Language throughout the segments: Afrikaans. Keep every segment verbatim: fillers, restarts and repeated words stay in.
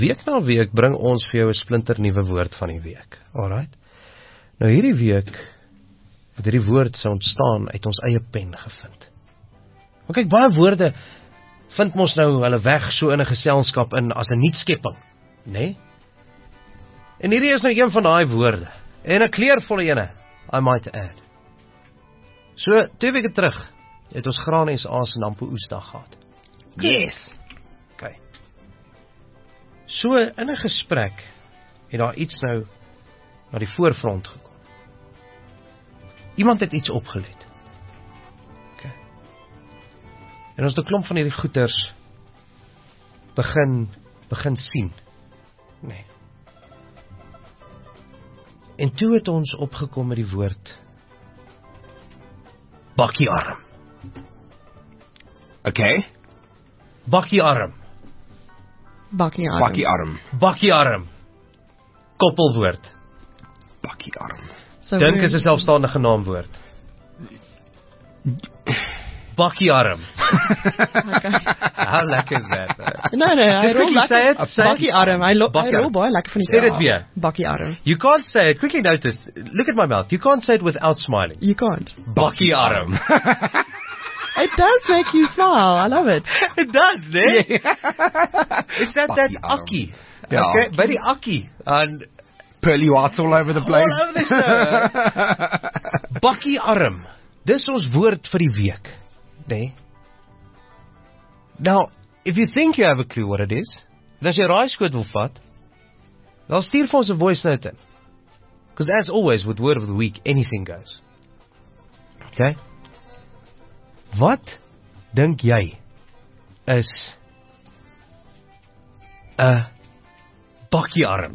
Week na week bring ons vir jou 'n splinter nuwe woord van die week. Alright. Nou hierdie week het hierdie woord sou ontstaan uit ons eie pen gevind. Maar kyk, baie woorde vind ons nou hulle weg so in 'n geselskap in as 'n nuutskepping, né? Nee? En hierdie is nou een van daai woorde. En 'n kleurvolle ene, I might add. So, twee weke terug het ons Graan S A se Nampo Oesdag gehad. Yes. Okay. So in 'n gesprek het daar iets nou na die voorfront gekom. Iemand het iets opgelet. Okay. En ons het 'n klomp van hierdie goeters begin begin sien. Nee. En toe het ons opgekom met die woord bakkiearm. Okay. Bakkiearm. Bakkiearm. Bakkiearm. Bakkiearm. Koppelwoord. Bakkiearm. So Dink we're- is 'n selfstandige naamwoord. Bakkiearm. Okay. How lekker is that? No, no, hy Just rol quickly say lekker. it, say it. Bakkiearm, hy lo- hy Bakkiearm. rol baie lekker van die Say dit weer. Bakkiearm. You can't say it. Quickly notice. Look at my mouth. You can't say it without smiling. You can't. Bakkiearm. It does make you smile. I love it. It does, né? It's that that Bakkiearm. akkie. Ja. Okay, by die akkie. And Pearly whites all over the place. all over the show. Bakkiearm. Dis ons woord vir die week, né? Now, if you think you have a clue what it is, en as jy raaiskoot wil vat, dan stuur vir ons 'n voice note in. Because as always with word of the week, anything goes. Okay? Wat dink jy is 'n bakkiearm?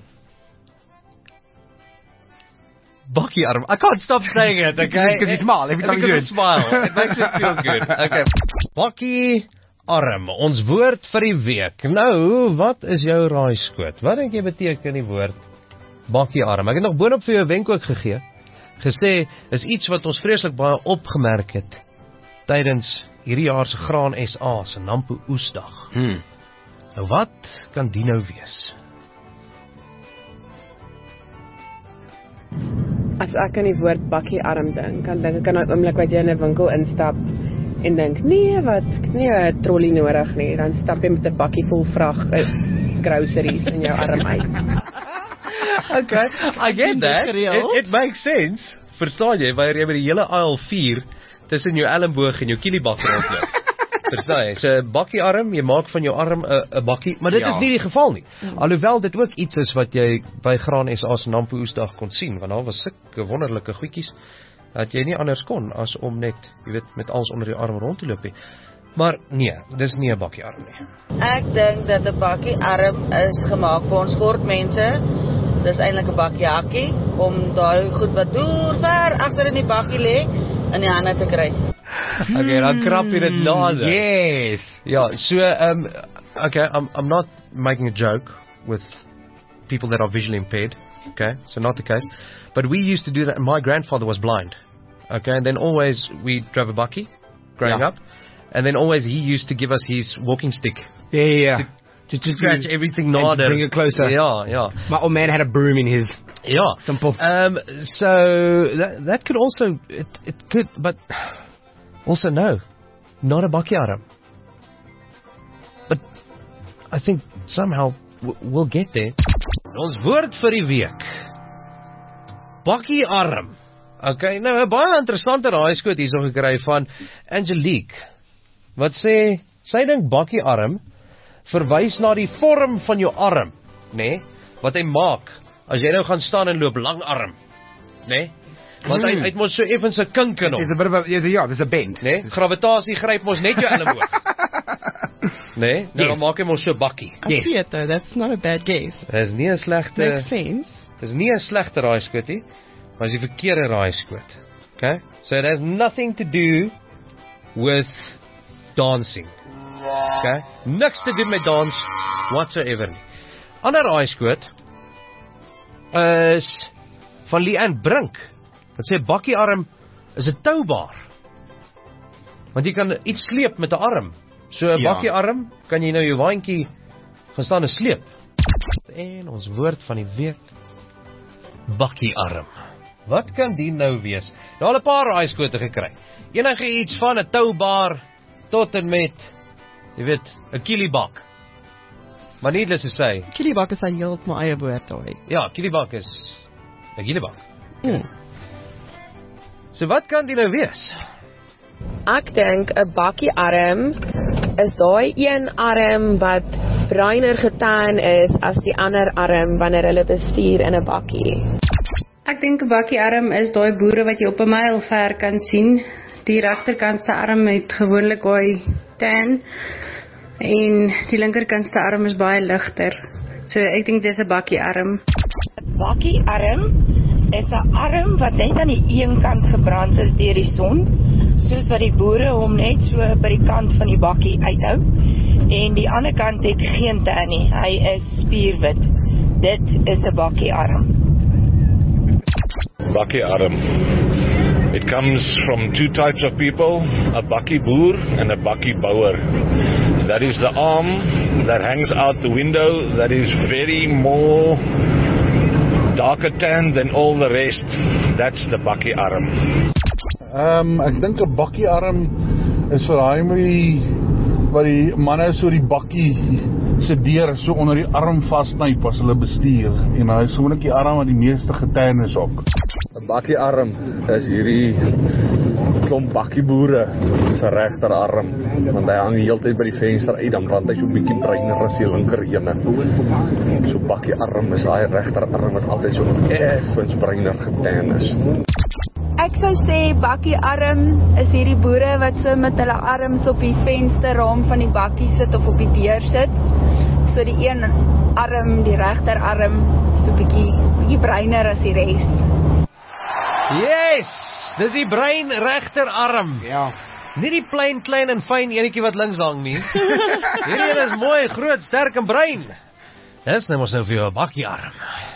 Bakkiearm. I can't stop saying it, okay? Because you smile every time you do Because it. I smile. It makes me feel good. Okay. Bakkiearm, ons woord vir die week. Nou, wat is jou raaiskoot? Wat dink jy beteken die woord bakkiearm? Ek het nog boonop vir jou 'n wenk ook gegee. Gesê, is iets wat ons vreeslik baie opgemerk het tydens hierdie jaar se Graan S A se Nampo Oesdag. Hmm. Nou wat kan die nou wees? As ek aan die woord bakkiearm dink, dan dink ek aan 'n oomblik wat jy in 'n winkel instap en dink, nee, wat, ek het nie 'n trolley nodig nie. Dan stap jy met 'n bakkie vol vrag uh, groceries in jou arm uit. Okay, I get that. It, Real. it makes sense. Verstaan jy, wanneer jy met die hele aisle vier tussen jou elleboog en jou kielibak rondloop. Verstaan jy? So 'n bakkiearm, jy maak van jou arm 'n 'n bakkie, maar dit Ja. is nie die geval nie. Alhoewel dit ook iets is wat jy by Graan S A se Nampo Oesdag kon sien, want daar was sulke wonderlike goedjies dat jy nie anders kon as om net, jy weet, met alles onder jou arm rond te loop nie. Maar nee, dis nie 'n bakkiearm nie. Ek dink dat 'n bakkiearm is gemaak vir ons kort mense. Dis eintlik 'n bakkiejakkie om daai goed wat deur ver agter in die bakkie lê in die hande te kry. Okay, dan krap jy dit nader. Yes. Ja, so um okay, I'm I'm not making a joke with people that are visually impaired. Okay, so not the case. But we used to do that. My grandfather was blind. Okay, and then always we drove a bakkie growing Yeah. up, and then always he used to give us his walking stick Yeah, yeah, yeah. To- Just, to just scratch everything nader. bring it closer. Yeah, yeah, My old man had a broom in his. yeah. Simple. Um, so that that could also it it could, but also no, not a bakkiearm. But I think somehow w- we'll get there. Ons woord vir die week. Bakkiearm. Okay, nou 'n baie interessante raaiskoot hierso gekry van Angelique. Wat sê sy dink bakkiearm verwys na die vorm van jou arm, nê? Nee? Wat hy maak as jy nou gaan staan en loop lang arm, nê? Nee? Want hy Mm. hy het mos so effens 'n kink in hom. There's a bit of a, yeah, yeah, there's a bend. Nee, gravitasie gryp mos net jou elleboog. Nee, nou Yes. dan maak hy mos so bakkie. I Yes. see it though. That's not a bad guess. Dis nie 'n slegte Makes sense. dis nie 'n slegte raaiskoot nie, maar dis die verkeerde raaiskoot. Okay? So it has nothing to do with dancing. Okay? Niks te doen met dans whatsoever nie. Ander raaiskoot is van Leanne Brink. Wat sê bakkiearm is 'n toubaar. Want jy kan iets sleep met 'n arm. So 'n Ja. bakkiearm kan jy nou jou waantjie gaan staan en sleep. En ons woord van die week, bakkiearm. Wat kan die nou wees? Nou al 'n paar raaiskote gekry. Enige iets van 'n toubaar tot en met, jy weet, 'n kielibak. Maar needless to say, Kielibak is 'n heeltemal eie woord daai. ja, kielibak is 'n kielibak. Mm. So wat kan die nou wees? Ek dink 'n bakkiearm is daai een arm wat bruiner getan is as die ander arm wanneer hulle bestuur in 'n bakkie. Ek dink 'n bakkiearm is daai boere wat jy op 'n myl ver kan sien. Die regterkantste arm het gewoonlik daai tan en die linkerkantste arm is baie ligter. So ek dink dis 'n bakkiearm. Bakkiearm is 'n arm wat net aan die een kant gebrand is deur die son, soos wat die boere hom net so by die kant van die bakkie uithou. En die ander kant het geen tan nie. Hy is spierwit. Dit is 'n bakkiearm. Bakkiearm. It comes from two types of people, a bakkie boer and a bakkie bouwer. That is the arm that hangs out the window, that is very more darker tan than all the rest. That's the bakkiearm. Um, ek dink 'n bakkiearm is vir daai met die wat die manne so die bakkie se deur so onder die arm vasknyp as hulle bestuur en hy is gewoonlik die arm wat die meeste getan is ook. 'n Bakkiearm is hierdie klomp bakkieboere se regterarm, want hy hang die hele tyd by die venster uit, dan brand hy so 'n bietjie bruiner as die linker ene. So bakkiearm is daai regterarm wat altyd so effens bruiner getan is. Ek sou sê bakkiearm is hierdie boere wat so met hulle arms op die vensterraam van die bakkie sit of op die deur sit. So die een arm, die regterarm, so bietjie bietjie bruiner as die res. Yes, dis die brein regterarm. Ja. Nie die plain klein en fyn enetjie wat links hang nie. Hierdie een is mooi, groot, sterk en bruin. Dis nou mos nou vir jou 'n bakkiearm.